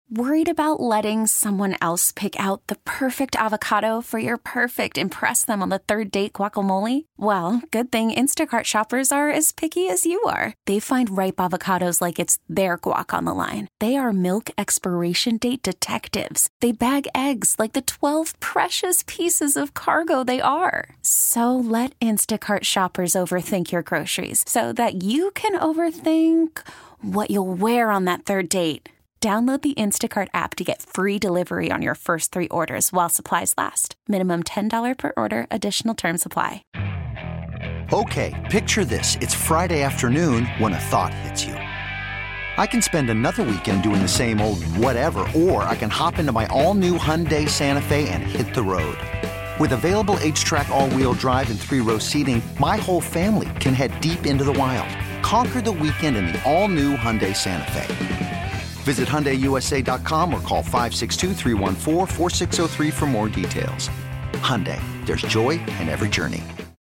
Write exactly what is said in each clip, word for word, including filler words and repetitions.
Worried about letting someone else pick out the perfect avocado for your perfect impress them on the third date guacamole? Well, good thing Instacart shoppers are as picky as you are. They find ripe avocados like it's their guac on the line. They are milk expiration date detectives. They bag eggs like the twelve precious pieces of cargo they are. So let Instacart shoppers overthink your groceries so that you can overthink what you'll wear on that third date. Download the Instacart app to get free delivery on your first three orders while supplies last. Minimum ten dollars per order. Additional terms apply. Okay, picture this. It's Friday afternoon when a thought hits you. I can spend another weekend doing the same old whatever, or I can hop into my all-new Hyundai Santa Fe and hit the road. With available H-Track all-wheel drive and three-row seating, my whole family can head deep into the wild. Conquer the weekend in the all-new Hyundai Santa Fe. Visit Hyundai U S A dot com or call five six two, three one four, four six zero three for more details. Hyundai, there's joy in every journey.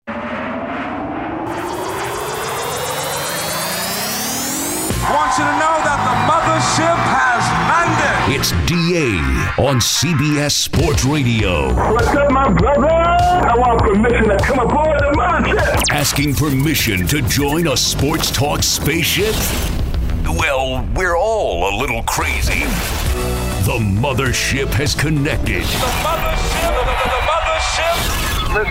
I want you to know that the mothership has landed. It's D A on C B S Sports Radio. What's up, my brother? I want permission to come aboard the mothership. Asking permission to join a sports talk spaceship? Well, we're all a little crazy. The mothership has connected. The mothership, the, the, the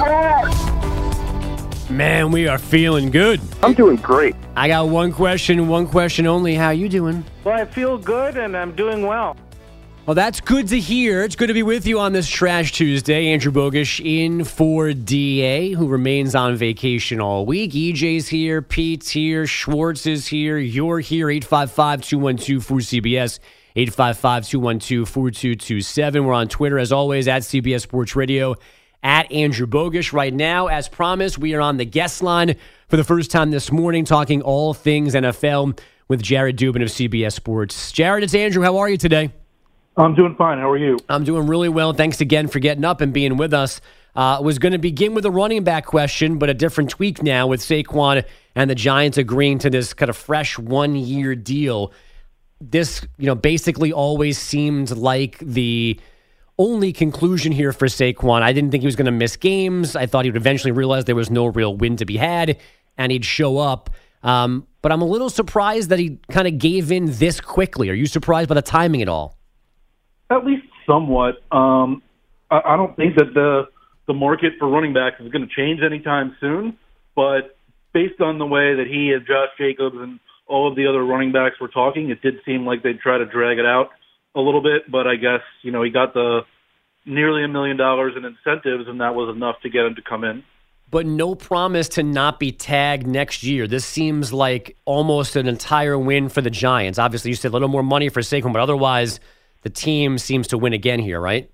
mothership. Let's go. Man, we are feeling good. I'm doing great. I got one question, one question only. How you doing? Well, I feel good and I'm doing well. Well, that's good to hear. It's good to be with you on this Trash Tuesday. Andrew Bogusch in for D A, who remains on vacation all week. E J's here, Pete's here, Schwartz is here, you're here. eight five five, two one two, four C B S, eight five five, two one two, four two two seven. We're on Twitter, as always, at C B S Sports Radio, at Andrew Bogusch. Right now, as promised, we are on the guest line for the first time this morning, talking all things N F L with Jared Dubin of C B S Sports. Jared, it's Andrew. How are you today? I'm doing fine. How are you? I'm doing really well. Thanks again for getting up and being with us. I uh, was going to begin with a running back question, but a different tweak now with Saquon and the Giants agreeing to this kind of fresh one-year deal. This, you know, basically always seemed like the only conclusion here for Saquon. I didn't think he was going to miss games. I thought he would eventually realize there was no real win to be had, and he'd show up. Um, but I'm a little surprised that he kind of gave in this quickly. Are you surprised by the timing at all? At least somewhat. Um, I, I don't think that the the market for running backs is going to change anytime soon, but based on the way that he and Josh Jacobs and all of the other running backs were talking, it did seem like they'd try to drag it out a little bit, but I guess, you know, he got the nearly a million dollars in incentives, and that was enough to get him to come in. But no promise to not be tagged next year. This seems like almost an entire win for the Giants. Obviously, you said a little more money for Saquon, but otherwise the team seems to win again here, right?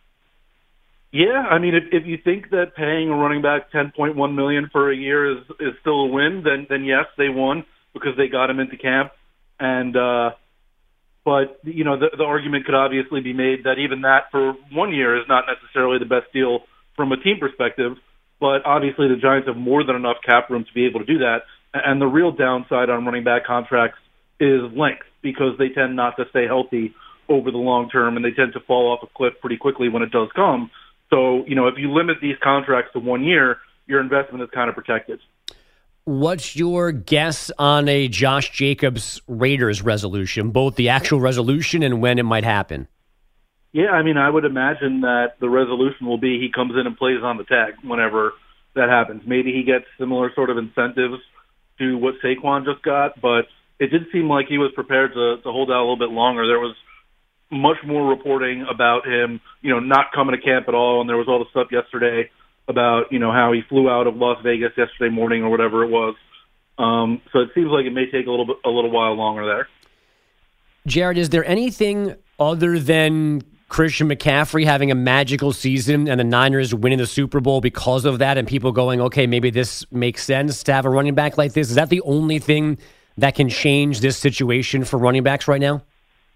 Yeah, I mean, if, if you think that paying a running back ten point one million dollars for a year is, is still a win, then then yes, they won because they got him into camp. And uh, but you know, the, the argument could obviously be made that even that for one year is not necessarily the best deal from a team perspective. But obviously, the Giants have more than enough cap room to be able to do that. And the real downside on running back contracts is length, because they tend not to stay healthy over the long term, and they tend to fall off a cliff pretty quickly when it does come. So, you know, if you limit these contracts to one year, your investment is kind of protected. What's your guess on a Josh Jacobs Raiders resolution, both the actual resolution and when it might happen? Yeah, I mean, I would imagine that the resolution will be he comes in and plays on the tag whenever that happens. Maybe he gets similar sort of incentives to what Saquon just got, but it did seem like he was prepared to, to hold out a little bit longer. There was much more reporting about him, you know, not coming to camp at all, and there was all the stuff yesterday about, you know, how he flew out of Las Vegas yesterday morning or whatever it was. Um, so it seems like it may take a little bit, a little while longer there. Jared, is there anything other than Christian McCaffrey having a magical season and the Niners winning the Super Bowl because of that, and people going, okay, maybe this makes sense to have a running back like this? Is that the only thing that can change this situation for running backs right now?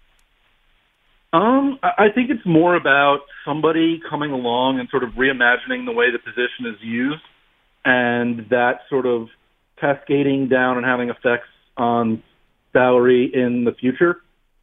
Um, I think it's more about somebody coming along and sort of reimagining the way the position is used, and that sort of cascading down and having effects on salary in the future.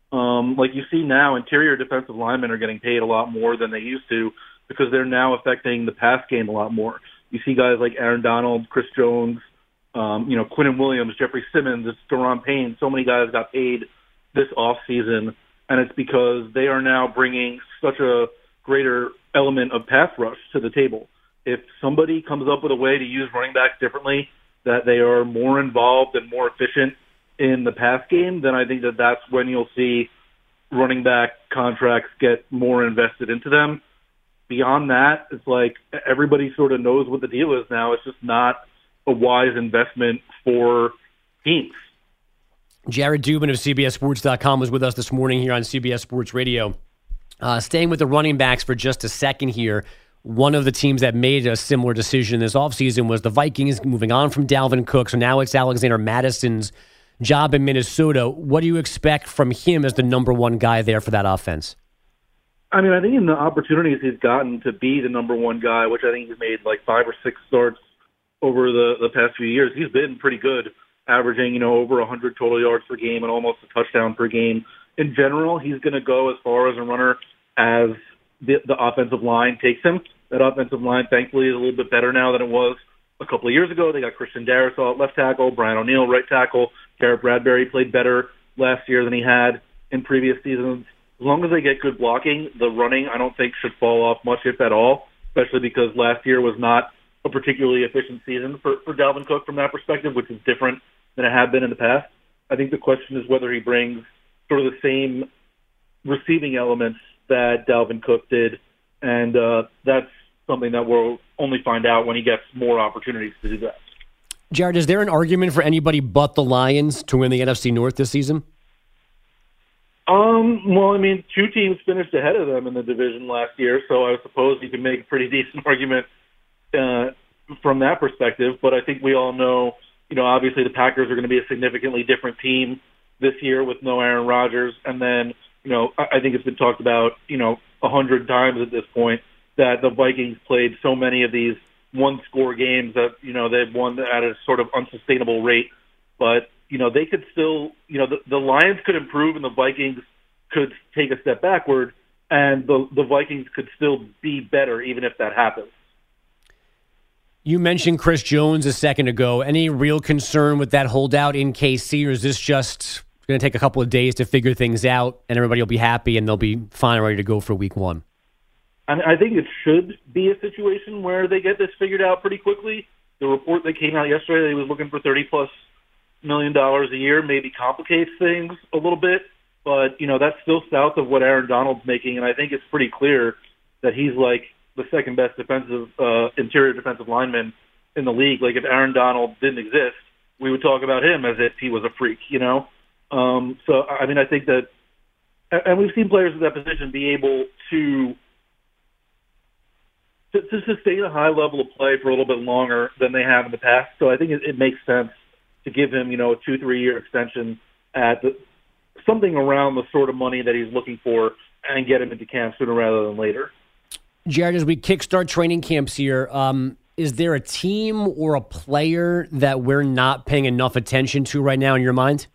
Um, like you see now, interior defensive linemen are getting paid a lot more than they used to because they're now affecting the pass game a lot more. You see guys like Aaron Donald, Chris Jones, um, you know, Quinnen Williams, Jeffrey Simmons, it's Daron Payne. So many guys got paid this offseason, and it's because they are now bringing such a greater element of pass rush to the table. If somebody comes up with a way to use running backs differently, that they are more involved and more efficient in the pass game, then I think that that's when you'll see running back contracts get more invested into them. Beyond that, it's like everybody sort of knows what the deal is now. It's just not a wise investment for teams. Jared Dubin of C B S Sports dot com was with us this morning here on C B S Sports Radio. Uh, staying with the running backs for just a second here, one of the teams that made a similar decision this offseason was the Vikings, moving on from Dalvin Cook. So now it's Alexander Madison's job in Minnesota. What do you expect from him as the number one guy there for that offense? I mean, I think in the opportunities he's gotten to be the number one guy, which I think he's made like five or six starts over the, the past few years, he's been pretty good, averaging, you know, over one hundred total yards per game and almost a touchdown per game. In general, he's going to go as far as a runner as the, the offensive line takes him. That offensive line, thankfully, is a little bit better now than it was a couple of years ago. They got Christian Darrisaw at left tackle, Brian O'Neill right tackle. Garrett Bradbury played better last year than he had in previous seasons. As long as they get good blocking, the running, I don't think, should fall off much, if at all, especially because last year was not a particularly efficient season for, for Dalvin Cook from that perspective, which is different than it had been in the past. I think the question is whether he brings sort of the same receiving elements that Dalvin Cook did, and uh, that's something that we'll only find out when he gets more opportunities to do that. Jared, is there an argument for anybody but the Lions to win the N F C North this season? Um, well, I mean, two teams finished ahead of them in the division last year, so I suppose you can make a pretty decent argument uh, from that perspective. But I think we all know, you know, obviously the Packers are going to be a significantly different team this year with no Aaron Rodgers. And then, you know, I think it's been talked about, you know, a hundred times at this point that the Vikings played so many of these one-score games that, you know, they've won at a sort of unsustainable rate. But you know, they could still, you know, the, the Lions could improve and the Vikings could take a step backward, and the, the Vikings could still be better even if that happens. You mentioned Chris Jones a second ago. Any real concern with that holdout in K C, or is this just going to take a couple of days to figure things out and everybody will be happy and they'll be fine and ready to go for week one? I, I think it should be a situation where they get this figured out pretty quickly. The report that came out yesterday, they was looking for thirty-plus million dollars a year, maybe complicates things a little bit, but you know that's still south of what Aaron Donald's making, and I think it's pretty clear that he's like the second best defensive uh, interior defensive lineman in the league. Like if Aaron Donald didn't exist, we would talk about him as if he was a freak, you know. Um, so I mean, I think that, and we've seen players in that position be able to to, to sustain a high level of play for a little bit longer than they have in the past. So I think it, it makes sense to give him, you know, a two, three-year extension at the, something around the sort of money that he's looking for and get him into camp sooner rather than later. Jared, as we kickstart training camps here, um, is there a team or a player that we're not paying enough attention to right now in your mind?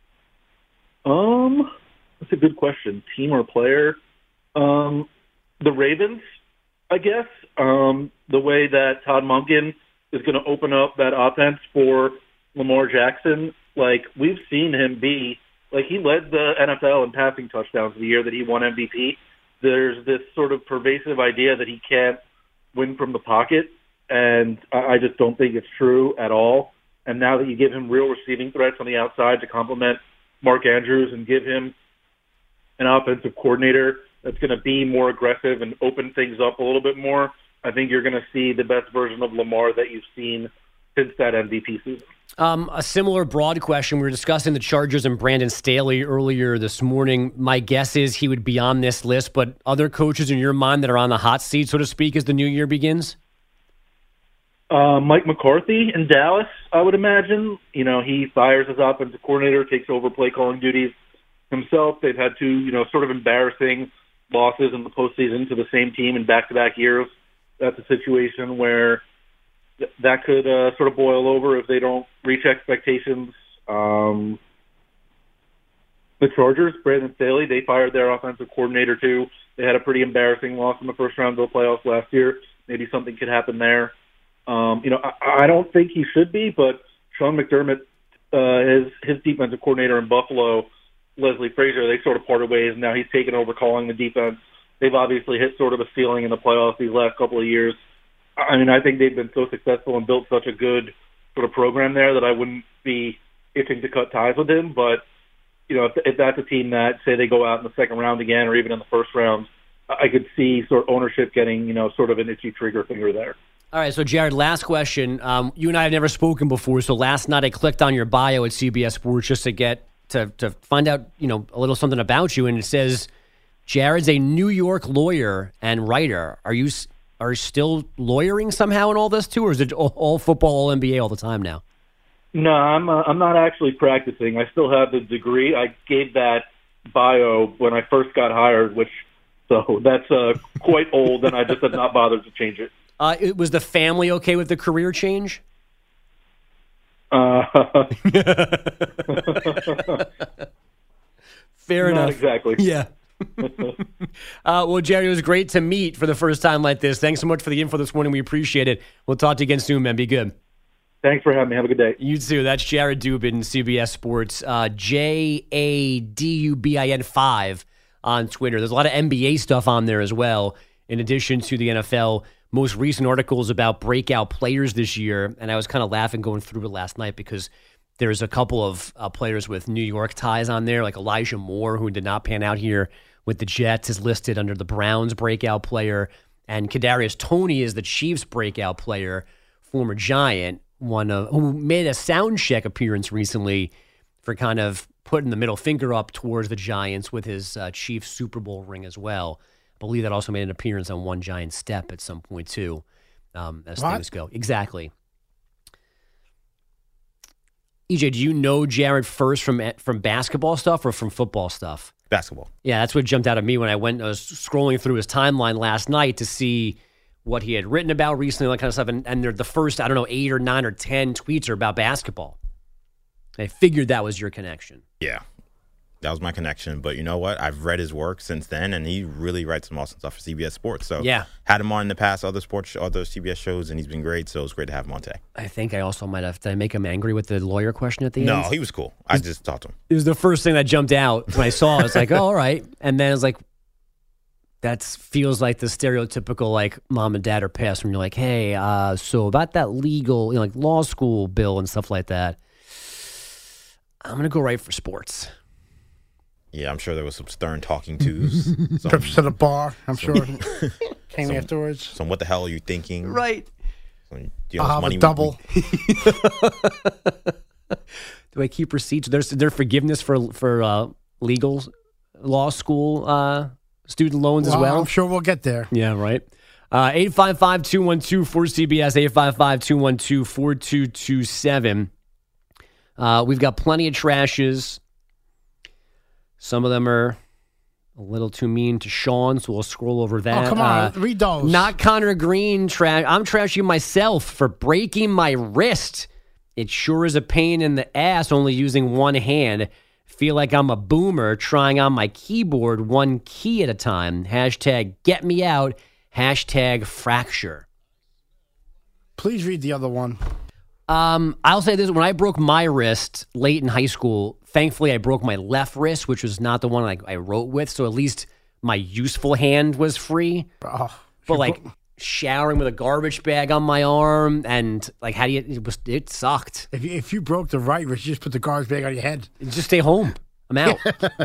Um, that's a good question. Team or player? Um, the Ravens, I guess. Um, the way that Todd Monken is going to open up that offense for Lamar Jackson, like we've seen him be, like he led the N F L in passing touchdowns the year that he won M V P. There's this sort of pervasive idea that he can't win from the pocket, and I just don't think it's true at all. And now that you give him real receiving threats on the outside to complement Mark Andrews and give him an offensive coordinator that's going to be more aggressive and open things up a little bit more, I think you're going to see the best version of Lamar that you've seen since that M V P season. Um, a similar broad question. We were discussing the Chargers and Brandon Staley earlier this morning. My guess is he would be on this list, but other coaches in your mind that are on the hot seat, so to speak, as the new year begins? Uh, Mike McCarthy in Dallas, I would imagine. You know, he fires his offensive coordinator, takes over play calling duties himself. They've had two, you know, sort of embarrassing losses in the postseason to the same team in back-to-back years. That's a situation where th- that could uh, sort of boil over if they don't reach expectations. Um, the Chargers, Brandon Staley, they fired their offensive coordinator too. They had a pretty embarrassing loss in the first round of the playoffs last year. Maybe something could happen there. Um, you know, I, I don't think he should be, but Sean McDermott, uh, his his defensive coordinator in Buffalo, Leslie Frazier, they sort of parted ways, and now he's taken over calling the defense. They've obviously hit sort of a ceiling in the playoffs these last couple of years. I mean, I think they've been so successful and built such a good sort of program there that I wouldn't be itching to cut ties with him. But, you know, if, if that's a team that, say, they go out in the second round again or even in the first round, I could see sort of ownership getting, you know, sort of an itchy trigger finger there. All right, so Jared, last question. Um, you and I have never spoken before, so last night I clicked on your bio at C B S Sports just to get to to find out, you know, a little something about you, and it says Jared's a New York lawyer and writer. Are you are you still lawyering somehow in all this too, or is it all, all football, all N B A all the time now? No, I'm uh, I'm not actually practicing. I still have the degree. I gave that bio when I first got hired, which so that's uh, quite old, and I just have not bothered to change it. Uh, it was the family okay with the career change? Uh, Fair not enough. Exactly. Yeah. uh, well, Jerry, it was great to meet for the first time like this. Thanks so much for the info this morning. We appreciate it. We'll talk to you again soon, man. Be good. Thanks for having me. Have a good day. You too. That's Jared Dubin, C B S Sports. Uh, J A D U B I N five on Twitter. There's a lot of N B A stuff on there as well, in addition to the N F L. Most recent articles about breakout players this year, and I was kind of laughing going through it last night because there's a couple of uh, players with New York ties on there, like Elijah Moore, who did not pan out here with the Jets, is listed under the Browns breakout player, and Kadarius Toney is the Chiefs breakout player, former Giant, one of, who made a sound check appearance recently for kind of putting the middle finger up towards the Giants with his uh, Chiefs Super Bowl ring as well. I believe that also made an appearance on One Giant Step at some point, too, um, as what? things go. Exactly. E J, do you know Jared first from from basketball stuff or from football stuff? Basketball. Yeah, that's what jumped out at me when I went. I was scrolling through his timeline last night to see what he had written about recently, all that kind of stuff. And, and they're the first, I don't know, eight or nine or ten tweets are about basketball. I figured that was your connection. Yeah. That was my connection. But you know what? I've read his work since then, and he really writes some awesome stuff for C B S Sports. So yeah, had him on in the past, other sports, other C B S shows, and he's been great. So it's great to have him on today. I think I also might have to make him angry with the lawyer question at the no, end. No, he was cool. I just talked to him. It was the first thing that jumped out when I saw it. I was like, oh, all right. And then I was like, that feels like the stereotypical, like, mom and dad are pissed when you're like, hey, uh, so about that legal, you know, like law school bill and stuff like that, I'm going to go right for sports. Yeah, I'm sure there was some stern talking tos. Trips to the bar, I'm sure. Came some, afterwards. So what the hell are you thinking? Right. Some, you know, I'll have money a double. Do I keep receipts? There's there forgiveness for for uh, legal law school uh, student loans well, as well? I'm sure we'll get there. Yeah, right. Uh, eight five five, two one two, four C B S, eight five five, two one two, four two two seven. Uh, we've got plenty of trashes. Some of them are a little too mean to Sean, so we'll scroll over that. Oh, come on. Uh, Read those. Not Connor Green. Tra- I'm trashing myself for breaking my wrist. It sure is a pain in the ass only using one hand. Feel like I'm a boomer trying on my keyboard one key at a time. Hashtag get me out. Hashtag fracture. Please read the other one. Um, I'll say this. When I broke my wrist late in high school, thankfully I broke my left wrist, which was not the one I, I wrote with. So at least my useful hand was free. Oh, but like showering with a garbage bag on my arm and like how do you, it was, it sucked. If you, if you broke the right wrist, you just put the garbage bag on your head. Just stay home. I'm out.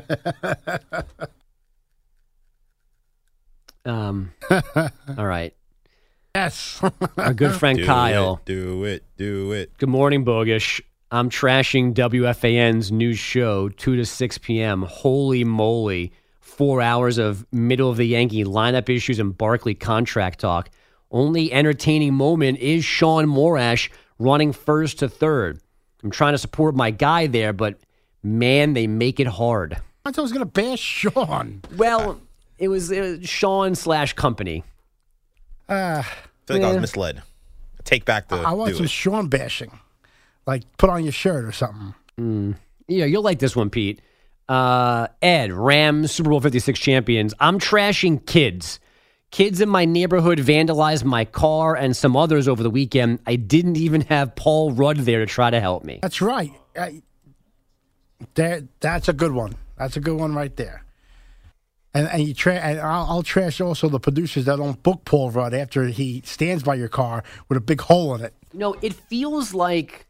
um, all right. Yes. Our good friend do Kyle. It, do it, do it. Good morning, Bogish. I'm trashing W F A N's news show, two to six p.m. Holy moly. Four hours of middle of the Yankee lineup issues and Barkley contract talk. Only entertaining moment is Sean Morash running first to third. I'm trying to support my guy there, but man, they make it hard. I thought I was going to bash Sean. Well, it was, it was Sean slash company. Uh, I feel like yeah. I was misled. Take back the. I want do some it. Sean bashing. Like, put on your shirt or something. Mm. Yeah, you'll like this one, Pete. Uh, Ed, Rams Super Bowl fifty-six champions. I'm trashing kids. Kids in my neighborhood vandalized my car and some others over the weekend. I didn't even have Paul Rudd there to try to help me. That's right. Uh, there, that's a good one. That's a good one right there. And, and you tra- and I'll, I'll trash also the producers that don't book Paul Rudd after he stands by your car with a big hole in it. No, it feels like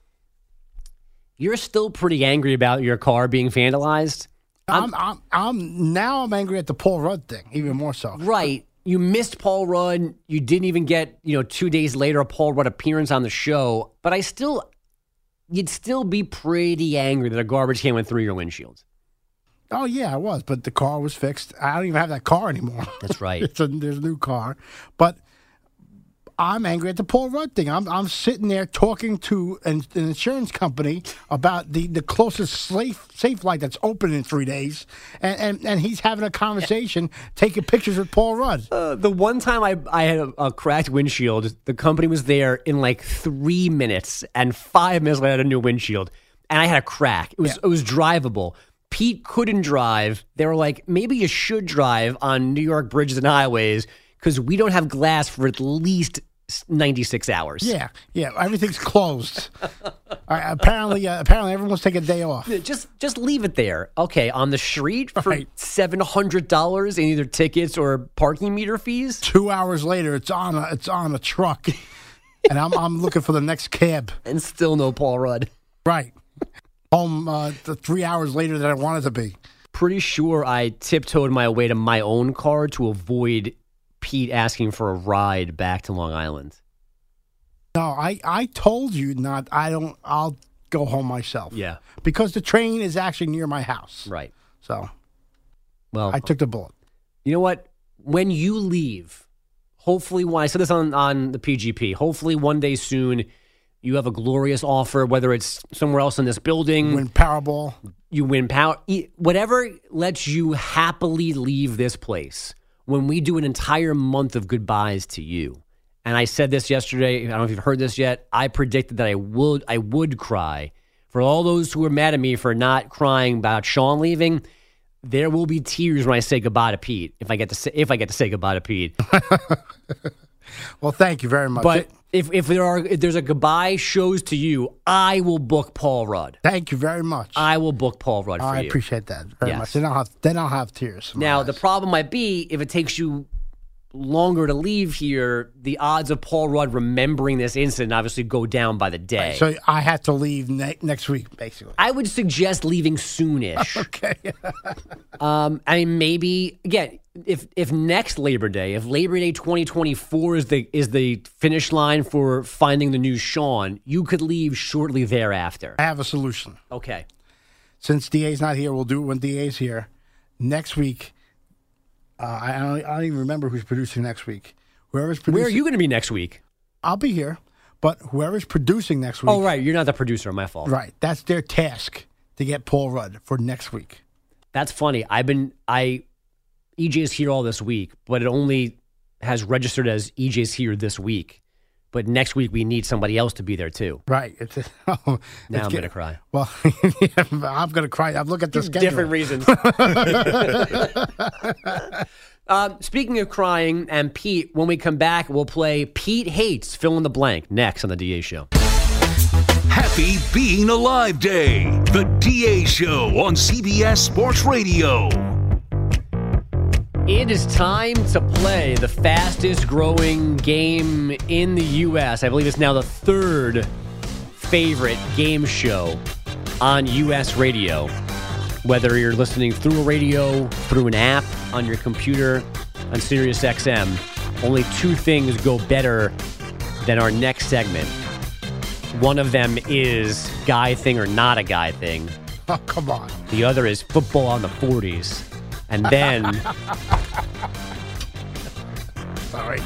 you're still pretty angry about your car being vandalized. I'm, I'm, I'm now I'm angry at the Paul Rudd thing, even more so. Right. You missed Paul Rudd. You didn't even get, you know, two days later a Paul Rudd appearance on the show. But I still, you'd still be pretty angry that a garbage can went through your windshield. Oh, yeah, I was. But the car was fixed. I don't even have that car anymore. That's right. it's a, there's a new car. But I'm angry at the Paul Rudd thing. I'm I'm sitting there talking to an, an insurance company about the, the closest safe safe light that's open in three days, and, and, and he's having a conversation, taking pictures with Paul Rudd. Uh, the one time I I had a, a cracked windshield, the company was there in like three minutes, and five minutes later I had a new windshield, and I had a crack. It was Yeah. it was drivable. Pete couldn't drive. They were like, maybe you should drive on New York bridges and highways because we don't have glass for at least ninety-six hours. Yeah, yeah, everything's closed. uh, apparently, uh, apparently everyone's taking a day off. Just just leave it there. Okay, on the street for Right. seven hundred dollars in either tickets or parking meter fees. Two hours later, it's on a it's on a truck, and I'm I'm looking for the next cab. And still no Paul Rudd. Right, home uh, the three hours later than I wanted to be. Pretty sure I tiptoed my way to my own car to avoid Pete asking for a ride back to Long Island. No, I, I told you not. I don't. I'll go home myself. Yeah. Because the train is actually near my house. Right. So Well, I took the bullet. you know what? When you leave, hopefully, when I said this on, on the P G P, hopefully one day soon you have a glorious offer, whether it's somewhere else in this building. Win Powerball. You win power. e- Whatever lets you happily leave this place. When we do an entire month of goodbyes to you. And I said this yesterday, I don't know if you've heard this yet, I predicted that I would I would cry. For all those who are mad at me for not crying about Sean leaving, there will be tears when I say goodbye to Pete, if I get to say, if I get to say goodbye to Pete. Well, thank you very much. But if, if there are if there's a goodbye shows to you, I will book Paul Rudd. Thank you very much. I will book Paul Rudd for I you. appreciate that very Yes. much. Then I'll have then I'll have tears. in my Now, eyes. the problem might be if it takes you longer to leave here, the odds of Paul Rudd remembering this incident obviously go down by the day. So I have to leave ne- next week, basically. I would suggest leaving soonish. Okay. um, I mean, maybe again, if if next Labor Day, if Labor Day twenty twenty-four is the is the finish line for finding the new Sean, you could leave shortly thereafter. I have a solution. Okay. Since D A's not here, we'll do it when D A's here. Next week, uh, I, I, don't, I don't even remember who's producing next week. Whoever's producing, Where are you going to be next week? I'll be here, but whoever's producing next week. Oh, right. You're not the producer. My fault. Right. That's their task to get Paul Rudd for next week. That's funny. I've been I E J is here all this week, but it only has registered as E J's here this week. But next week we need somebody else to be there too. Right. It's, oh, Now it's I'm get- gonna cry. Well, I'm going to cry. I've looked at the schedule. Different reasons. um, speaking of crying and Pete, when we come back, we'll play Pete Hates Fill in the Blank next on the D A Show. Happy Being Alive Day, the D A Show on C B S Sports Radio. It is time to play the fastest growing game in the U S. I believe it's now the third favorite game show on U S radio. Whether you're listening through a radio, through an app, on your computer, on Sirius X M, only two things go better than our next segment. One of them is guy thing or not a guy thing. Oh, come on. The other is football on the forties. And then... Sorry.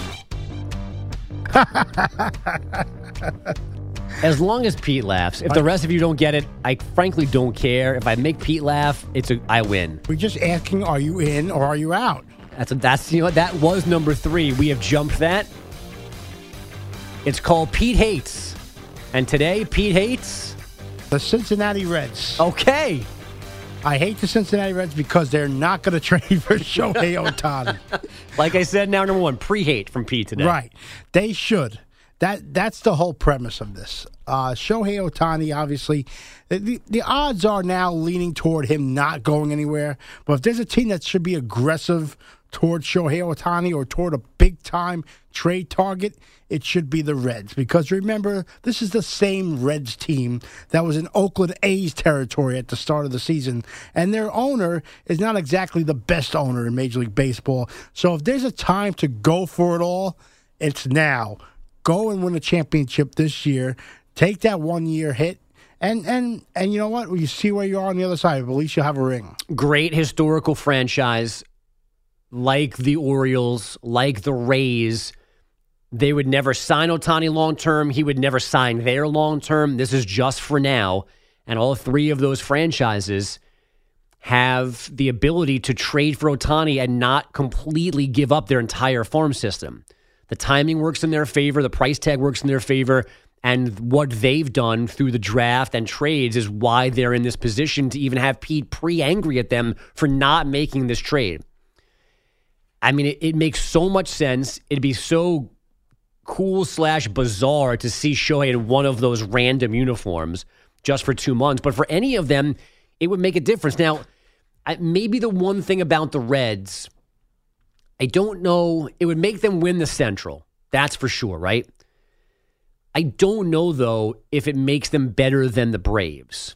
As long as Pete laughs. If the rest of you don't get it, I frankly don't care. If I make Pete laugh, it's a I win. We're just asking, are you in or are you out? That's a, that's you know what that was number three. We have jumped that. It's called Pete Hates, and today Pete hates the Cincinnati Reds. Okay. I hate the Cincinnati Reds because they're not going to trade for Shohei Ohtani. Like I said, now number one, pre-hate from Pete today. Right. They should. That That's the whole premise of this. Uh, Shohei Ohtani, obviously, the, the odds are now leaning toward him not going anywhere. But if there's a team that should be aggressive toward Shohei Ohtani or toward a big-time trade target, it should be the Reds. Because remember, this is the same Reds team that was in Oakland A's territory at the start of the season. And their owner is not exactly the best owner in Major League Baseball. So if there's a time to go for it all, it's now. Go and win a championship this year. Take that one-year hit. And, and, and you know what? You see where you are on the other side. But at least you'll have a ring. Great historical franchise. Like the Orioles, like the Rays, they would never sign Ohtani long-term. He would never sign there long-term. This is just for now. And all three of those franchises have the ability to trade for Ohtani and not completely give up their entire farm system. The timing works in their favor. The price tag works in their favor. And what they've done through the draft and trades is why they're in this position to even have Pete pre-angry at them for not making this trade. I mean, it, it makes so much sense. It'd be so cool slash bizarre to see Shohei in one of those random uniforms just for two months. But for any of them, it would make a difference. Now, I, maybe the one thing about the Reds, I don't know, it would make them win the Central. That's for sure, right? I don't know, though, if it makes them better than the Braves.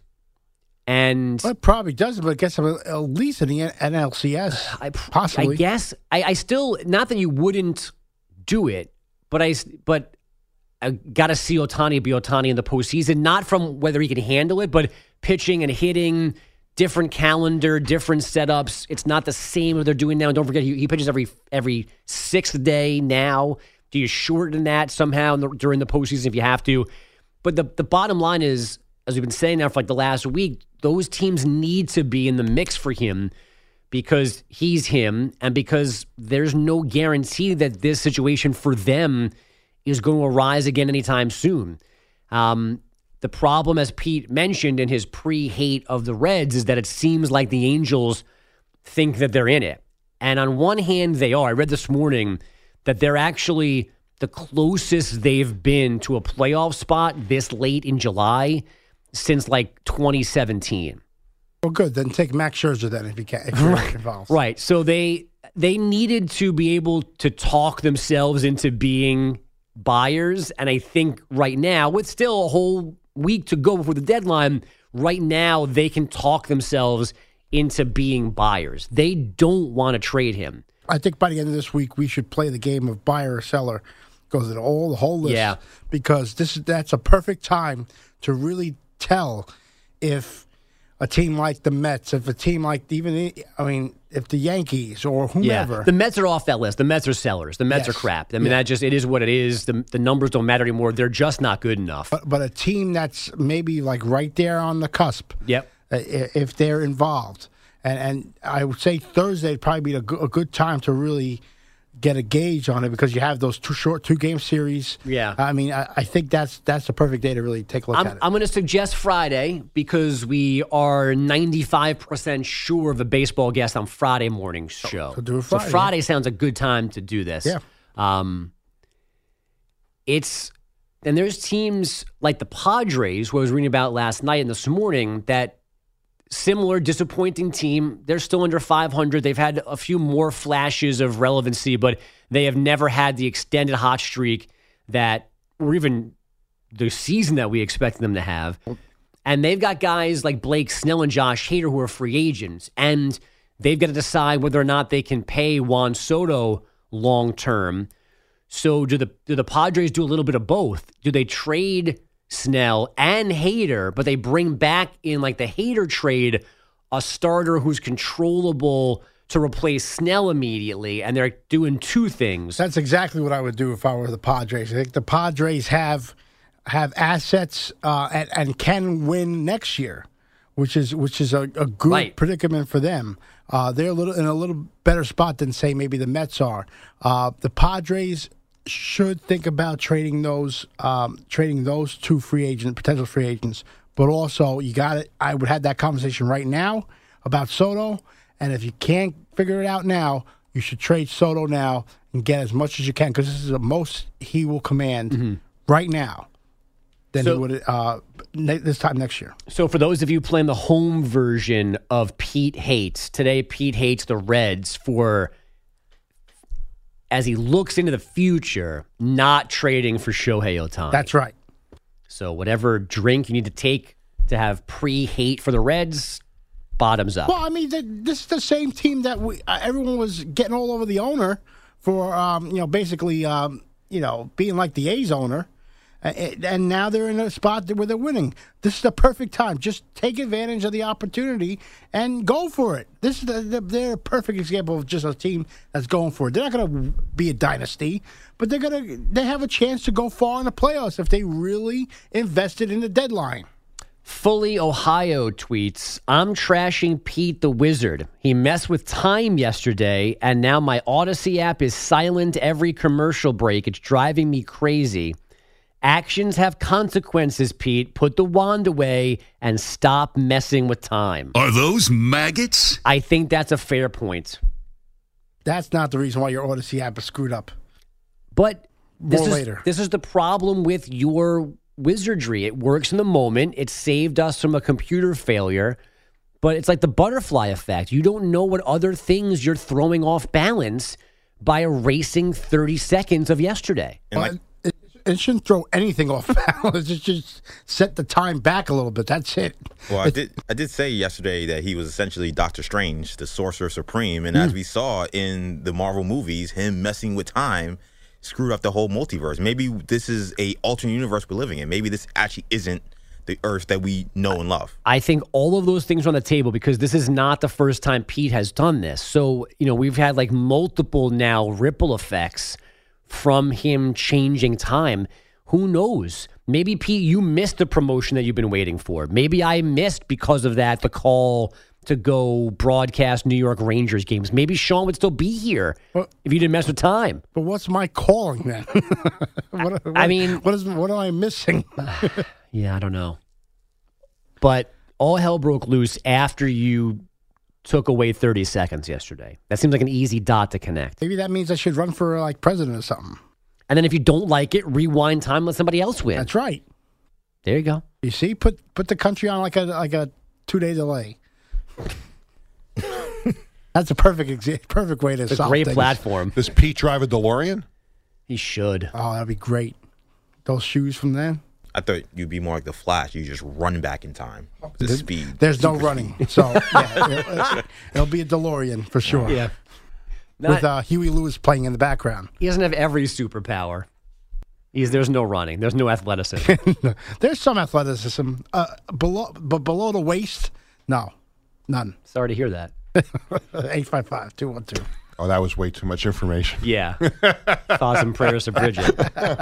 And well, it probably does, but it gets them at least in the N L C S, I, possibly. I guess. I, I still, not that you wouldn't do it, but I, but I got to see Ohtani be Ohtani in the postseason, not from whether he can handle it, but pitching and hitting, different calendar, different setups. It's not the same what they're doing now. And don't forget, he, he pitches every every sixth day now. Do you shorten that somehow in the, during the postseason if you have to? But the, the bottom line is, as we've been saying now for like the last week, those teams need to be in the mix for him because he's him and because there's no guarantee that this situation for them is going to arise again anytime soon. Um, the problem, as Pete mentioned in his pre-hate of the Reds, is that it seems like the Angels think that they're in it. And on one hand, they are. I read this morning that they're actually the closest they've been to a playoff spot this late in July since like twenty seventeen. Well, good. Then take Max Scherzer then if you can. If you're right. involved. Right. So they they needed to be able to talk themselves into being buyers, and I think right now, with still a whole week to go before the deadline, right now they can talk themselves into being buyers. They don't want to trade him. I think by the end of this week, we should play the game of buyer or seller. Goes in all the whole list. Yeah. Because this is that's a perfect time to really tell if a team like the Mets, if a team like even, I mean, if the Yankees or whomever. Yeah. The Mets are off that list. The Mets are sellers. The Mets yes. are crap. I mean, yeah. that just, it is what it is. The, the numbers don't matter anymore. They're just not good enough. But, but a team that's maybe like right there on the cusp. Yep. Uh, if they're involved. And, and I would say Thursday would probably be a good, a good time to really get a gauge on it because you have those two short two-game series. Yeah. I mean, I, I think that's that's the perfect day to really take a look I'm, at it. I'm going to suggest Friday because we are ninety-five percent sure of a baseball guest on Friday morning's show. So do it Friday. So Friday sounds a good time to do this. Yeah. Um, it's and there's teams like the Padres, who I was reading about last night and this morning, that similar disappointing team. They're still under five hundred. They've had a few more flashes of relevancy, but they have never had the extended hot streak that, or even the season that we expected them to have. And they've got guys like Blake Snell and Josh Hader who are free agents, and they've got to decide whether or not they can pay Juan Soto long term. So do the do the Padres do a little bit of both? Do they trade Snell and Hader, but they bring back in like the Hader trade a starter who's controllable to replace Snell immediately, and they're doing two things. That's exactly what I would do if I were the Padres. I think the Padres have have assets uh, and, and can win next year, which is which is a, a good right. predicament for them. Uh, they're a little in a little better spot than say maybe the Mets are. Uh, the Padres should think about trading those um, trading those two free agents, potential free agents. But also, you got it. I would have that conversation right now about Soto, and if you can't figure it out now, you should trade Soto now and get as much as you can because this is the most he will command mm-hmm. right now than so, he would uh, ne- this time next year. So for those of you playing the home version of Pete Hates, today Pete hates the Reds for, as he looks into the future, not trading for Shohei Ohtani. That's right. So whatever drink you need to take to have pre-hate for the Reds, bottoms up. Well, I mean, the, this is the same team that we uh, everyone was getting all over the owner for, um, you know, basically, um, you know, being like the A's owner. Uh, and now they're in a spot where they're winning. This is the perfect time. Just take advantage of the opportunity and go for it. This is the, the, they're a perfect example of just a team that's going for it. They're not going to be a dynasty, but they're going to they have a chance to go far in the playoffs if they really invested in the deadline. Fully Ohio tweets, I'm trashing Pete the Wizard. He messed with time yesterday, and now my Odyssey app is silent every commercial break. It's driving me crazy. Actions have consequences, Pete. Put the wand away and stop messing with time. Are those maggots? I think that's a fair point. That's not the reason why your Odyssey app is screwed up. But this More is, later. This is the problem with your wizardry. It works in the moment. It saved us from a computer failure. But it's like the butterfly effect. You don't know what other things you're throwing off balance by erasing thirty seconds of yesterday. And like, it, it shouldn't throw anything off balance. It just set the time back a little bit. That's it. Well, I did I did say yesterday that he was essentially Doctor Strange, the Sorcerer Supreme. And mm. as we saw in the Marvel movies, him messing with time screwed up the whole multiverse. Maybe this is a alternate universe we're living in. Maybe this actually isn't the Earth that we know and love. I think all of those things are on the table because this is not the first time Pete has done this. So, you know, we've had like multiple now ripple effects from him changing time. Who knows? Maybe, Pete, you missed the promotion that you've been waiting for. Maybe I missed because of that the call to go broadcast New York Rangers games. Maybe Sean would still be here well, if you didn't mess with time. But what's my calling then? what, what, I mean, what is what am I missing? Yeah, I don't know. But all hell broke loose after you took away thirty seconds yesterday. That seems like an easy dot to connect. Maybe that means I should run for like president or something. And then if you don't like it, rewind time, let somebody else win. That's right. There you go. You see, put put the country on like a like a two day delay. That's a perfect exa- perfect way to it's solve a great things. platform. Does Pete drive a DeLorean? He should. Oh, that'd be great. Those shoes from then. I thought you'd be more like the Flash. You just run back in time. The there's, speed. There's no running. So, yeah, it'll, it'll be a DeLorean for sure. Yeah. Not, with uh, Huey Lewis playing in the background. He doesn't have every superpower. He's, there's no running. There's no athleticism. There's some athleticism. Uh, below, but below the waist, no. None. Sorry to hear that. eight five five, two one two. Oh, that was way too much information. Yeah. Thoughts and prayers to Bridget.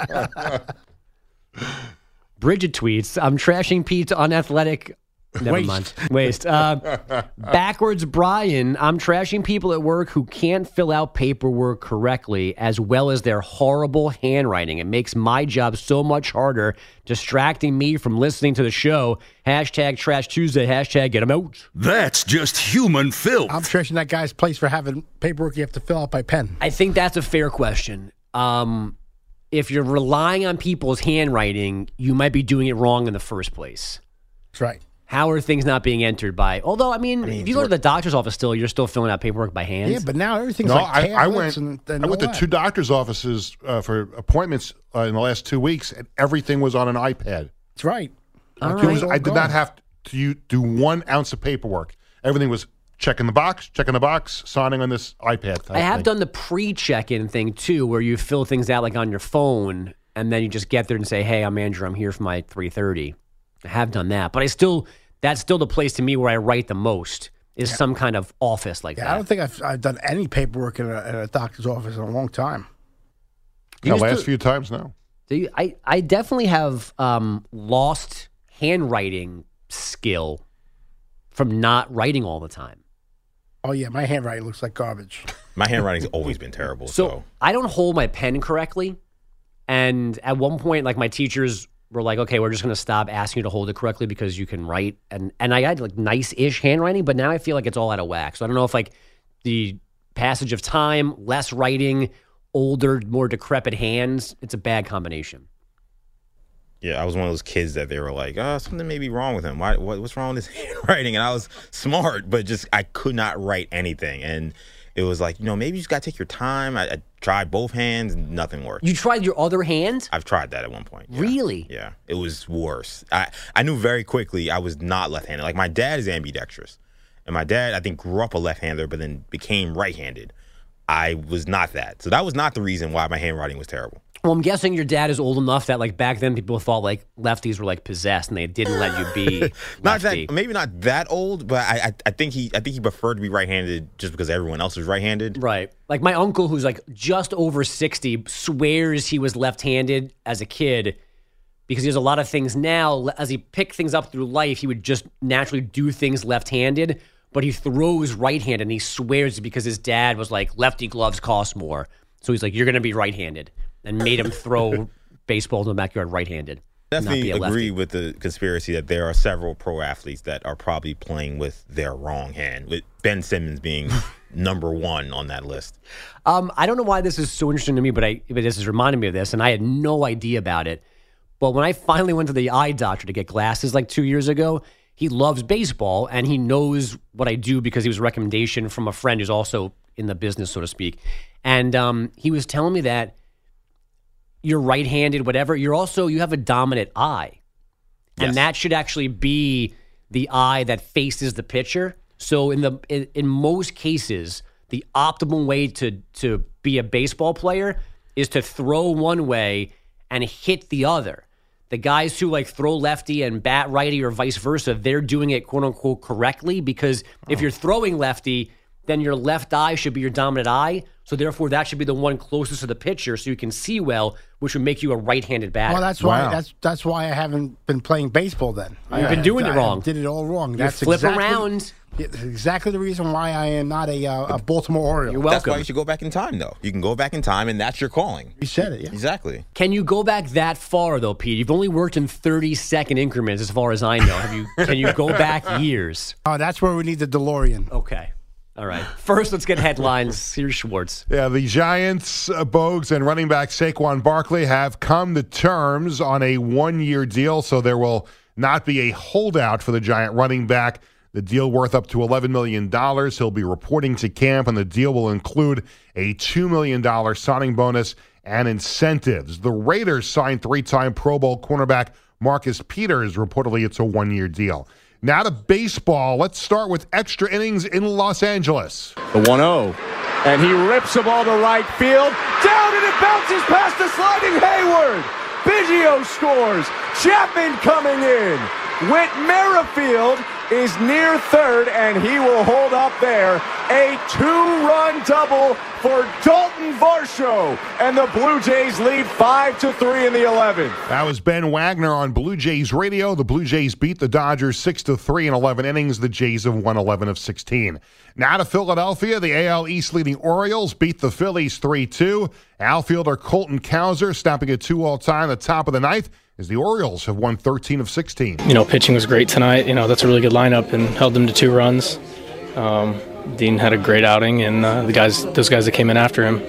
Bridget tweets, I'm trashing Pete's unathletic... Never Waste. mind. Waste. Uh, backwards Brian, I'm trashing people at work who can't fill out paperwork correctly as well as their horrible handwriting. It makes my job so much harder, distracting me from listening to the show. Hashtag Trash Tuesday. Hashtag get 'em out. That's just human filth. I'm trashing that guy's place for having paperwork you have to fill out by pen. I think that's a fair question. Um, if you're relying on people's handwriting, you might be doing it wrong in the first place. That's right. How are things not being entered by? Although, I mean, I mean if you go to the doctor's office still, you're still filling out paperwork by hand. Yeah, but now everything's no, like I, I went. And, and I went to that. two doctors' offices uh, for appointments uh, in the last two weeks, and everything was on an iPad. That's right. All Like, right. was, I did not have to you, do one ounce of paperwork. Everything was checking the box, checking the box, signing on this iPad. I have thing. done the pre-check-in thing too, where you fill things out like on your phone, and then you just get there and say, "Hey, I'm Andrew. I'm here for my three thirty." I have done that, but I still. That's still the place to me where I write the most is yeah. some kind of office like yeah, that. I don't think I've, I've done any paperwork in a, in a doctor's office in a long time. The last to, few times, no. Do you, I, I definitely have um, lost handwriting skill from not writing all the time. Oh, yeah, my handwriting looks like garbage. My handwriting's always been terrible. So, so I don't hold my pen correctly. And at one point, like my teachers were like, okay, we're just going to stop asking you to hold it correctly because you can write. And and I had like nice-ish handwriting, but now I feel like it's all out of whack. So I don't know if like the passage of time, less writing, older, more decrepit hands, it's a bad combination. Yeah, I was one of those kids that they were like, oh, something may be wrong with him. Why, what, what's wrong with his handwriting? And I was smart, but just I could not write anything. And it was like, you know, maybe you just got to take your time. I, I tried both hands, nothing worked. You tried your other hand? I've tried that at one point. Yeah. Really? Yeah, it was worse. I, I knew very quickly I was not left-handed. Like, my dad is ambidextrous. And my dad, I think, grew up a left-hander, but then became right-handed. I was not that. So that was not the reason why my handwriting was terrible. Well, I'm guessing your dad is old enough that, like, back then people thought, like, lefties were, like, possessed and they didn't let you be not lefty. that, maybe not that old, but I, I, I think he, I think he preferred to be right-handed just because everyone else was right-handed. Right. Like, my uncle, who's, like, just over sixty, swears he was left-handed as a kid because he has a lot of things now. As he picked things up through life, he would just naturally do things left-handed, but he throws right-handed, and he swears it's because his dad was like, lefty gloves cost more. So he's like, you're going to be right-handed. And made him throw baseballs in the backyard right-handed. Definitely agree with the conspiracy that there are several pro athletes that are probably playing with their wrong hand, with Ben Simmons being number one on that list. Um, I don't know why this is so interesting to me, but, I, but this is reminding me of this, and I had no idea about it. But when I finally went to the eye doctor to get glasses like two years ago, he loves baseball, and he knows what I do because he was a recommendation from a friend who's also in the business, so to speak. And um, he was telling me that you're right-handed, whatever, you're also, you have a dominant eye. And Yes. that should actually be the eye that faces the pitcher. So in the in, in most cases, the optimal way to to be a baseball player is to throw one way and hit the other. The guys who like throw lefty and bat righty or vice versa, they're doing it quote unquote correctly because if you're throwing lefty, then your left eye should be your dominant eye. So therefore, that should be the one closest to the pitcher, so you can see well, which would make you a right-handed batter. Well, that's why that's that's why I haven't been playing baseball. Then You've I, been doing I, it wrong. I did it all wrong. You That's flip exactly, around. That's exactly the reason why I am not a uh, a Baltimore Oriole. You're That's welcome. why you should go back in time, though. You can go back in time, and that's your calling. You said it, yeah. Exactly. Can you go back that far, though, Pete? You've only worked in thirty-second increments, as far as I know. Have you? Can you go back years? Oh, that's where we need the DeLorean. Okay. All right. First, let's get headlines. Here's Schwartz. Yeah, the Giants, uh, Bogues, and running back Saquon Barkley have come to terms on a one-year deal, so there will not be a holdout for the Giant running back. The deal worth up to eleven million dollars. He'll be reporting to camp, and the deal will include a two million dollars signing bonus and incentives. The Raiders signed three-time Pro Bowl cornerback Marcus Peters. Reportedly, it's a one-year deal. Now to baseball. Let's start with extra innings in Los Angeles. The one oh. And he rips the ball to right field. Down and it bounces past the sliding Hayward. Biggio scores. Chapman coming in. Whit Merrifield is near third, and he will hold up there. A two-run double for Dalton Varsho, and the Blue Jays lead five to three in the eleventh. That was Ben Wagner on Blue Jays Radio. The Blue Jays beat the Dodgers six to three in eleven innings. The Jays have won eleven of sixteen. Now to Philadelphia. The A L East leading Orioles beat the Phillies three two. Outfielder Colton Cowser snapping a two-all tie in the top of the ninth as the Orioles have won thirteen of sixteen. You know, pitching was great tonight. You know, that's a really good lineup and held them to two runs. Um, Dean had a great outing, and uh, the guys, those guys that came in after him.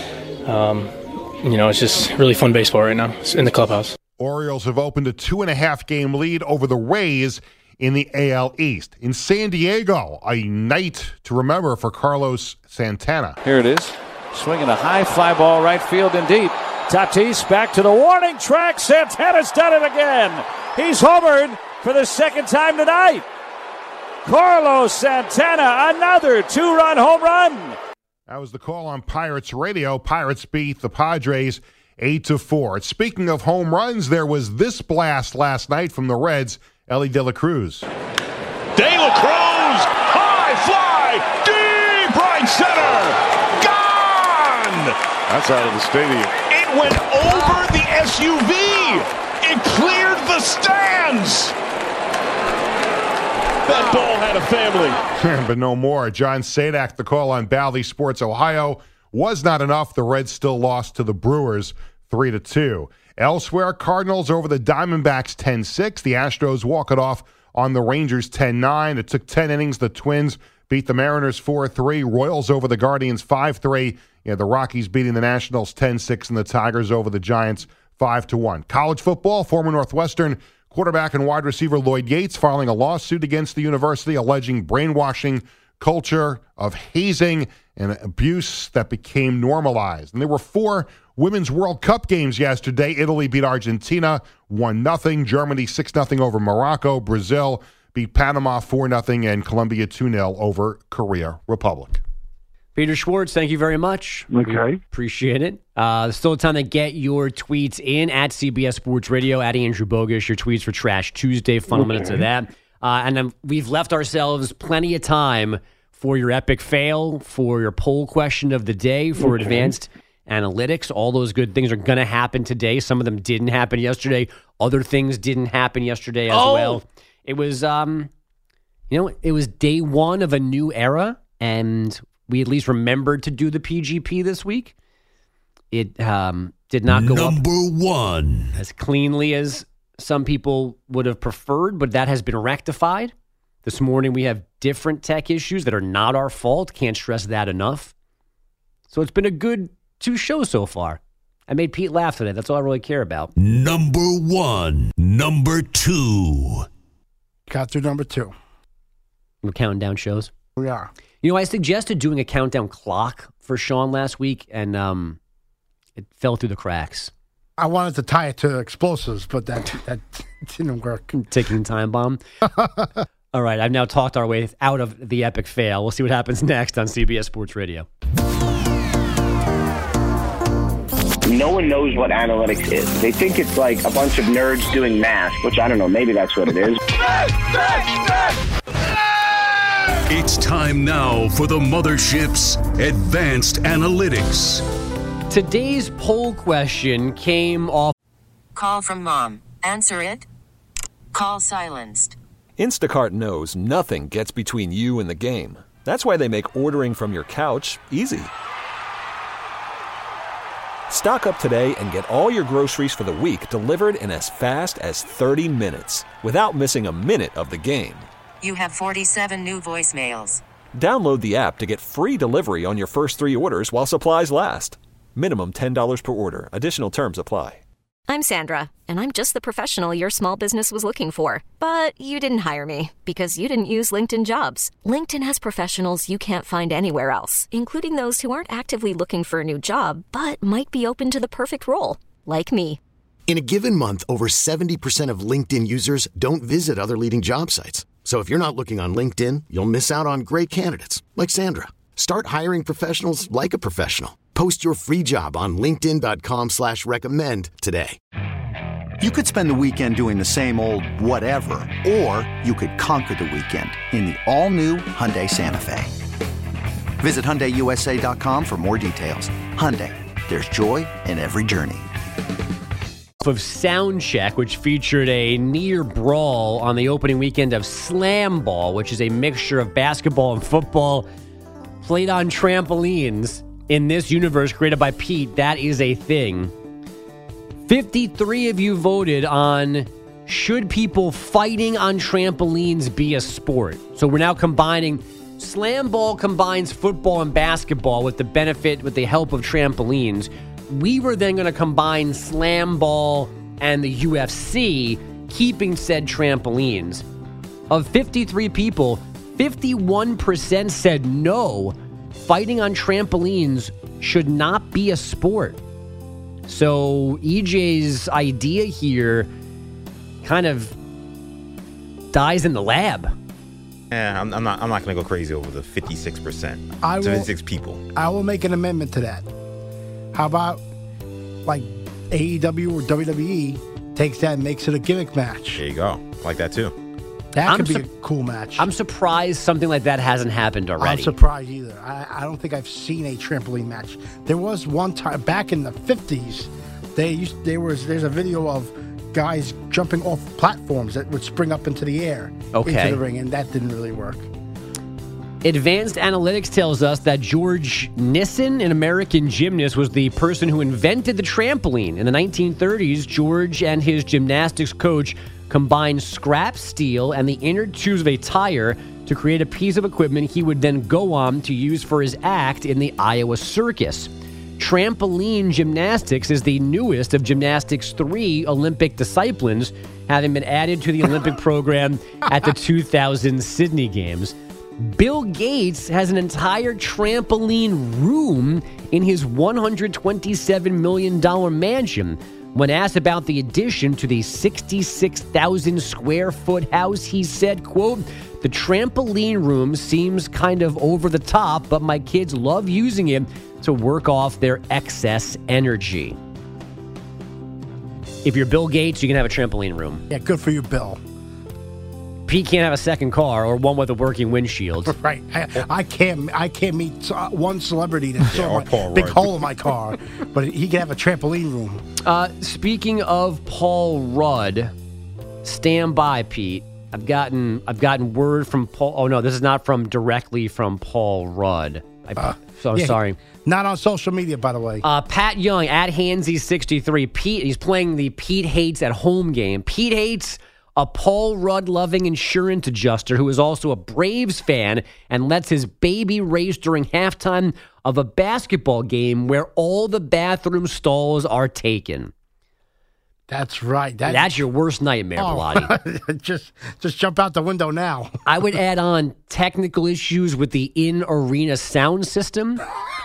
Um, you know, it's just really fun baseball right now in the clubhouse. Orioles have opened a two-and-a-half game lead over the Rays in the A L East. In San Diego, a night to remember for Carlos Santana. Here it is. Swinging a high fly ball right field and deep. Tatis back to the warning track. Santana's done it again. He's homered for the second time tonight. Carlos Santana, another two-run home run. That was the call on Pirates Radio. Pirates beat the Padres eight to four. Speaking of home runs, there was this blast last night from the Reds, Ellie De La Cruz. De La Cruz, high fly, deep right center, gone! That's out of the stadium. It went over the S U V. It cleared the stands. That ball had a family. But no more. John Sadak, the call on Bally Sports Ohio, was not enough. The Reds still lost to the Brewers three to two. Elsewhere, Cardinals over the Diamondbacks ten six. The Astros walk it off on the Rangers ten nine. It took ten innings. The Twins beat the Mariners four three. Royals over the Guardians five three. Yeah, the Rockies beating the Nationals ten six, and the Tigers over the Giants five to one. College football, former Northwestern quarterback and wide receiver Lloyd Yates filing a lawsuit against the university alleging brainwashing, culture of hazing, and abuse that became normalized. And there were four Women's World Cup games yesterday. Italy beat Argentina one nothing. Germany six nothing over Morocco. Brazil beat Panama four nothing. And Colombia two nil over Korea Republic. Peter Schwartz, thank you very much. Okay. We appreciate it. Uh, still time to get your tweets in at C B S Sports Radio, at Andrew Bogusch, your tweets for Trash Tuesday. Final okay. minutes of that. Uh, and then we've left ourselves plenty of time for your epic fail, for your poll question of the day, for okay. advanced analytics. All those good things are going to happen today. Some of them didn't happen yesterday. Other things didn't happen yesterday as oh. well. It was, um, you know, it was day one of a new era, and we at least remembered to do the P G P this week. It um, did not go Number up one as cleanly as some people would have preferred, but that has been rectified. This morning we have different tech issues that are not our fault. Can't stress that enough. So it's been a good two shows so far. I made Pete laugh today. That's all I really care about. Number one. Number two. Got through number two. We're counting down shows. We are. You know, I suggested doing a countdown clock for Sean last week, and um, it fell through the cracks. I wanted to tie it to explosives, but that that didn't work. Ticking time bomb. All right, I've now talked our way out of the epic fail. We'll see what happens next on C B S Sports Radio. No one knows what analytics is. They think it's like a bunch of nerds doing math, which I don't know, maybe that's what it is. It's time now for the Mothership's Advanced Analytics. Today's poll question came off. Call from mom. Answer it. Call silenced. Instacart knows nothing gets between you and the game. That's why they make ordering from your couch easy. Stock up today and get all your groceries for the week delivered in as fast as thirty minutes without missing a minute of the game. You have forty-seven new voicemails. Download the app to get free delivery on your first three orders while supplies last. Minimum ten dollars per order. Additional terms apply. I'm Sandra, and I'm just the professional your small business was looking for. But you didn't hire me because you didn't use LinkedIn Jobs. LinkedIn has professionals you can't find anywhere else, including those who aren't actively looking for a new job, but might be open to the perfect role, like me. In a given month, over seventy percent of LinkedIn users don't visit other leading job sites. So if you're not looking on LinkedIn, you'll miss out on great candidates like Sandra. Start hiring professionals like a professional. Post your free job on linkedin dot com slash recommend today. You could spend the weekend doing the same old whatever, or you could conquer the weekend in the all-new Hyundai Santa Fe. Visit Hyundai U S A dot com for more details. Hyundai, there's joy in every journey. Of Sound Check, which featured a near brawl on the opening weekend of Slam Ball, which is a mixture of basketball and football played on trampolines in this universe created by Pete. That is a thing. fifty-three of you voted on should people fighting on trampolines be a sport. So we're now combining Slam Ball combines football and basketball with the benefit, with the help of trampolines. We were then going to combine Slam Ball and the U F C, keeping said trampolines. Of fifty-three people, fifty-one percent said no, fighting on trampolines should not be a sport. So E J's idea here kind of dies in the lab. Yeah, I'm, I'm not. I'm not going to go crazy over the fifty-six percent. I will, fifty-six people. I will make an amendment to that. How about like A E W or W W E takes that and makes it a gimmick match? There you go. Like that too. That I'm could be su- a cool match. I'm surprised something like that hasn't happened already. I'm surprised either. I, I don't think I've seen a trampoline match. There was one time back in the fifties. They used there was there's a video of guys jumping off platforms that would spring up into the air okay. into the ring, and that didn't really work. Advanced Analytics tells us that George Nissen, an American gymnast, was the person who invented the trampoline. In the nineteen thirties, George and his gymnastics coach combined scrap steel and the inner tubes of a tire to create a piece of equipment he would then go on to use for his act in the Iowa Circus. Trampoline gymnastics is the newest of gymnastics' three Olympic disciplines, having been added to the Olympic program at the two thousand Sydney Games. Bill Gates has an entire trampoline room in his one hundred twenty-seven million dollars mansion. When asked about the addition to the sixty-six thousand square foot house, he said, quote, "The trampoline room seems kind of over the top, but my kids love using it to work off their excess energy." If you're Bill Gates, you can have a trampoline room. Yeah, good for you, Bill. Pete can't have a second car or one with a working windshield. Right. I, I can't I can't meet uh, one celebrity that Yeah, saw or my Paul big Rudd. hole in my car, but he can have a trampoline room. Uh, speaking of Paul Rudd, stand by, Pete. I've gotten I've gotten word from Paul. Oh no, this is not from directly from Paul Rudd. I, Uh, so I'm yeah, sorry. Not on social media, by the way. Uh, Pat Young at Hansy sixty-three. Pete, he's playing the Pete Hates at home game. Pete Hates, a Paul Rudd-loving insurance adjuster who is also a Braves fan and lets his baby race during halftime of a basketball game where all the bathroom stalls are taken. That's right. That, That's your worst nightmare, Oh, Bilotti. just, just jump out the window now. I would add on technical issues with the in-arena sound system.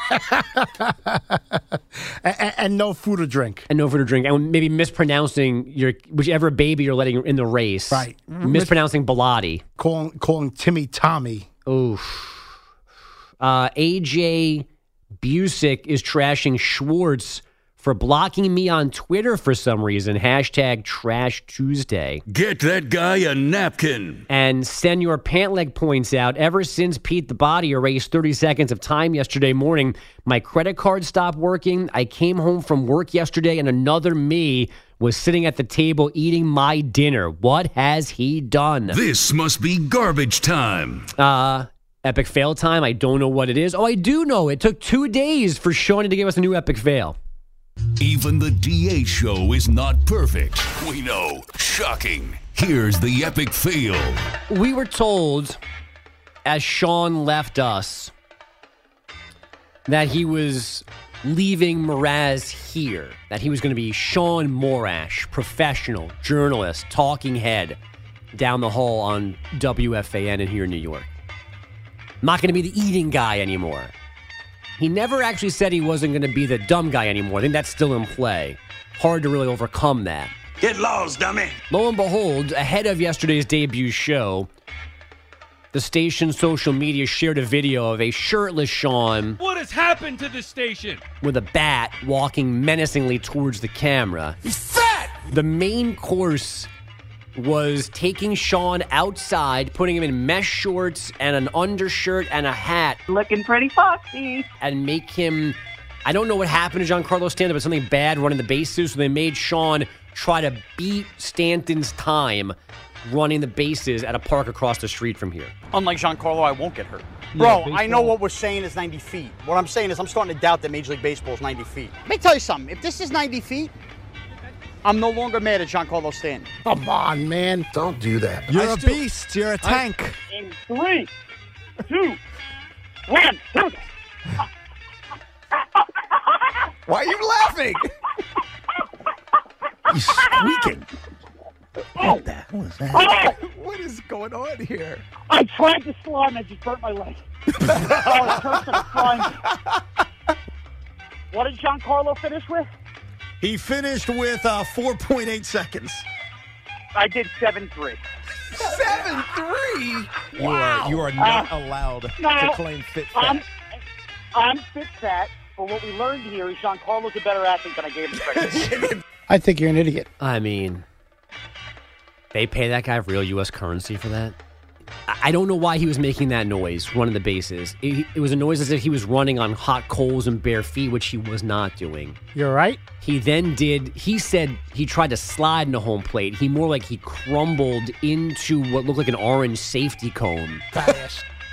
and, and no food or drink. And no food or drink. And maybe mispronouncing your whichever baby you're letting in the race. Right. Mispronouncing Bilotti. Calling, calling Timmy Tommy. Oof. Uh, A J Busick is trashing Schwartz for blocking me on Twitter for some reason. Hashtag Trash Tuesday. Get that guy a napkin. And Senor Pantleg points out, ever since Pete the Body erased thirty seconds of time yesterday morning, my credit card stopped working. I came home from work yesterday and another me was sitting at the table eating my dinner. What has he done? This must be garbage time. Uh, epic fail time. I don't know what it is. Oh, I do know. It took two days for Shawnee to give us a new epic fail. Even the D A show is not perfect. We know. Shocking. Here's the epic fail. We were told, as Sean left us, that he was leaving Mraz here, that he was going to be Sean Morash, professional, journalist, talking head, down the hall on W F A N in here in New York. Not going to be the eating guy anymore. He never actually said he wasn't going to be the dumb guy anymore. I think that's still in play. Hard to really overcome that. Get lost, dummy. Lo and behold, ahead of yesterday's debut show, the station's social media shared a video of a shirtless Sean What has happened to this station? with a bat walking menacingly towards the camera. He's fat! The main course was taking Sean outside, putting him in mesh shorts and an undershirt and a hat. Looking pretty foxy. And make him, I don't know what happened to Giancarlo Stanton, but something bad running the bases. So they made Sean try to beat Stanton's time running the bases at a park across the street from here. Unlike Giancarlo, I won't get hurt. Bro, Yeah, I know what we're saying is ninety feet. What I'm saying is I'm starting to doubt that Major League Baseball is ninety feet. Let me tell you something. If this is ninety feet, I'm no longer mad at Giancarlo Stanton. Come on, man. Don't do that. You're I a still- beast. You're a tank. In three, two, one. Why are you laughing? He's squeaking. What the hell is that? What is going on here? I tried to slime. I just burnt my leg. Oh, it hurts and I'm flying. What did Giancarlo finish with? He finished with uh, four point eight seconds. I did seven three. seven three? You Wow. are you are not Uh, allowed no, to claim fit fat. I'm, I'm fit fat, but what we learned here is Giancarlo's a better athlete than I gave him credit. I think you're an idiot. I mean, they pay that guy real U S currency for that? I I don't know why he was making that noise, running the bases. It, it was a noise as if he was running on hot coals and bare feet, which he was not doing. You're right. He then did, he said he tried to slide into home plate. He more like he crumbled into what looked like an orange safety cone. Fast.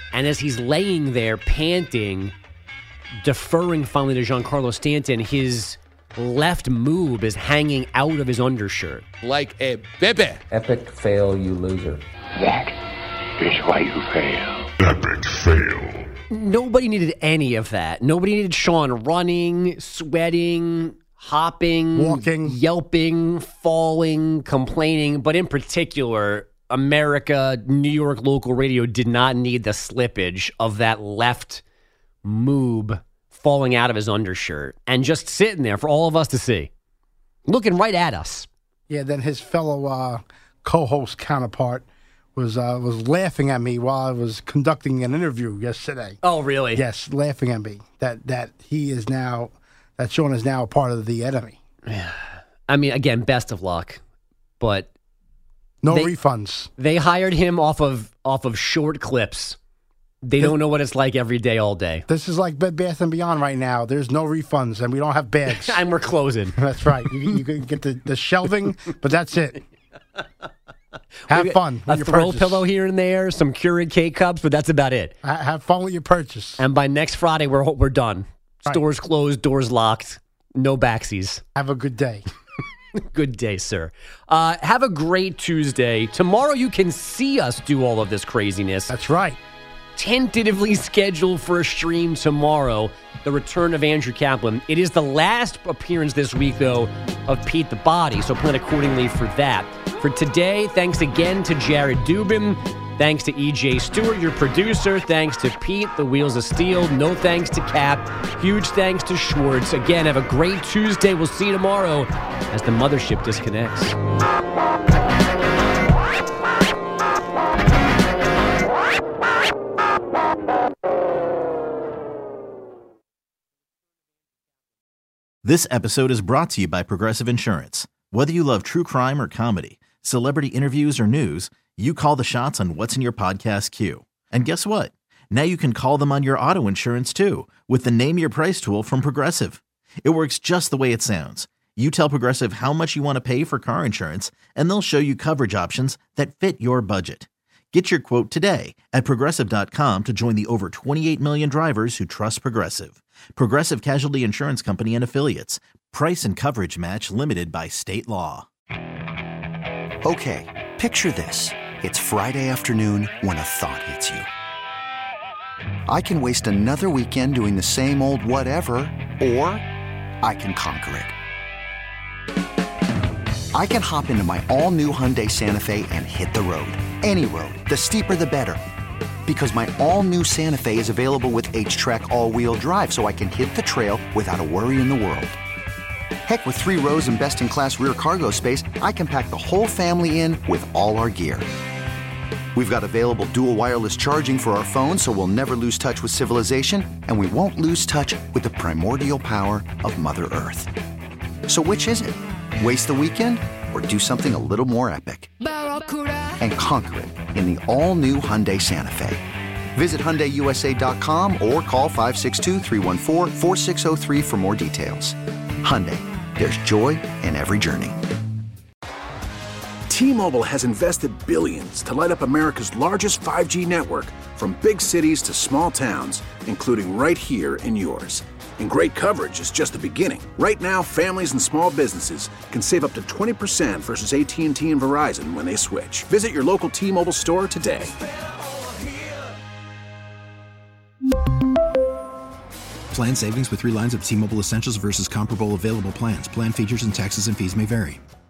And as he's laying there panting, deferring finally to Giancarlo Stanton, his left moob is hanging out of his undershirt. Like a bebe. Epic fail, you loser. That is why you fail. Epic fail. Nobody needed any of that. Nobody needed Sean running, sweating, hopping, walking, yelping, falling, complaining. But in particular, America, New York local radio did not need the slippage of that left moob falling out of his undershirt and just sitting there for all of us to see, looking right at us. Yeah, then his fellow uh, co-host counterpart was uh, was laughing at me while I was conducting an interview yesterday. Oh, really? Yes, laughing at me that that he is now that Sean is now a part of the enemy. Yeah, I mean, again, best of luck, but no they, refunds. They hired him off of off of short clips. They don't know what it's like every day, all day. This is like Bed Bath and Beyond right now. There's no refunds, and we don't have bags. And we're closing. That's right. You, you can get the, the shelving, but that's it. Have fun. A throw pillow here and there, some Keurig K-Cups, but that's about it. Have fun with your purchase. And by next Friday, we're we're done. Right. Stores closed, doors locked, no backsies. Have a good day. Good day, sir. Uh, have a great Tuesday. Tomorrow you can see us do all of this craziness. That's right. Tentatively scheduled for a stream tomorrow, the return of Andrew Kaplan. It is the last appearance this week, though, of Pete the Body, so plan accordingly for that. For today, thanks again to Jared Dubin. Thanks to E J Stewart, your producer. Thanks to Pete, the Wheels of Steel. No thanks to Cap. Huge thanks to Schwartz. Again, have a great Tuesday. We'll see you tomorrow as the mothership disconnects. This episode is brought to you by Progressive Insurance. Whether you love true crime or comedy, celebrity interviews or news, you call the shots on what's in your podcast queue. And guess what? Now you can call them on your auto insurance too with the Name Your Price tool from Progressive. It works just the way it sounds. You tell Progressive how much you want to pay for car insurance, and they'll show you coverage options that fit your budget. Get your quote today at Progressive dot com to join the over twenty-eight million drivers who trust Progressive. Progressive Casualty Insurance Company and Affiliates. Price and coverage match limited by state law. Okay, picture this. It's Friday afternoon when a thought hits you. I can waste another weekend doing the same old whatever, or I can conquer it. I can hop into my all-new Hyundai Santa Fe and hit the road. Any road. The steeper, the better. Because my all-new Santa Fe is available with H-Track all-wheel drive, so I can hit the trail without a worry in the world. Heck, with three rows and best-in-class rear cargo space, I can pack the whole family in with all our gear. We've got available dual wireless charging for our phones, so we'll never lose touch with civilization, and we won't lose touch with the primordial power of Mother Earth. So which is it? Waste the weekend or do something a little more epic? And conquer it in the all-new Hyundai Santa Fe. Visit Hyundai U S A dot com or call five six two, three one four, four six zero three for more details. Hyundai, there's joy in every journey. T-Mobile has invested billions to light up America's largest five G network, from big cities to small towns, including right here in yours. And great coverage is just the beginning. Right now, families and small businesses can save up to twenty percent versus A T and T and Verizon when they switch. Visit your local T-Mobile store today. Plan savings with three lines of T-Mobile Essentials versus comparable available plans. Plan features and taxes and fees may vary.